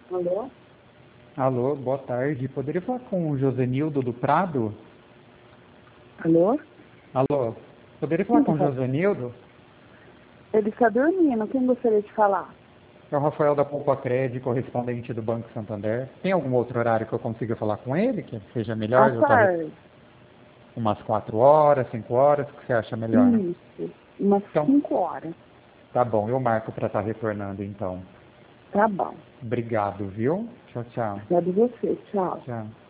Alô? Alô, boa tarde. Poderia falar com o Josenildo do Prado? Alô? Alô, poderia falar Quem com tá o falando? Josenildo? Ele está dormindo. Quem gostaria de falar? É o Rafael da Poupa Cred, correspondente do Banco Santander. Tem algum outro horário que eu consiga falar com ele, que seja À melhor? Eu estou tarde. umas 4 horas, 5 horas, o que você acha melhor? Isso. Umas Então, 5 horas. tá bom, eu marco para estar retornando então. Tá bom. Obrigado, viu? Tchau, tchau. Obrigado você. Tchau. Tchau.